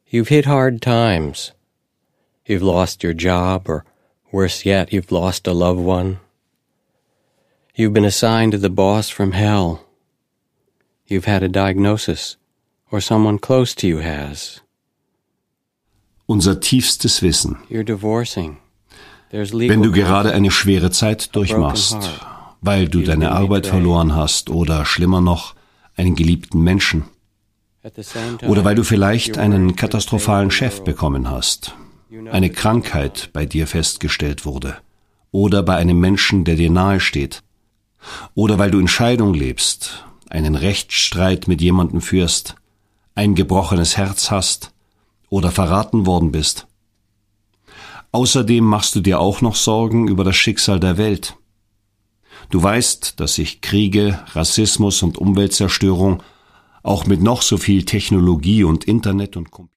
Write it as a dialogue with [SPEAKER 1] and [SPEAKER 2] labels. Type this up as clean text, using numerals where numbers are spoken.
[SPEAKER 1] You've hit hard times. You've lost your job, or worse yet, you've lost a loved one. You've been assigned to the boss from hell. You've had a diagnosis, or someone close to you has.
[SPEAKER 2] Unser tiefstes Wissen.
[SPEAKER 1] You're divorcing.
[SPEAKER 2] Wenn du gerade eine schwere Zeit durchmachst, weil du deine Arbeit verloren hast oder schlimmer noch, einen geliebten Menschen, oder weil du vielleicht einen katastrophalen Chef bekommen hast, eine Krankheit bei dir festgestellt wurde, oder bei einem Menschen, der dir nahe steht, oder weil du in Scheidung lebst, einen Rechtsstreit mit jemandem führst, ein gebrochenes Herz hast oder verraten worden bist. Außerdem machst du dir auch noch Sorgen über das Schicksal der Welt. Du weißt, dass sich Kriege, Rassismus und Umweltzerstörung auch mit noch so viel Technologie und Internet und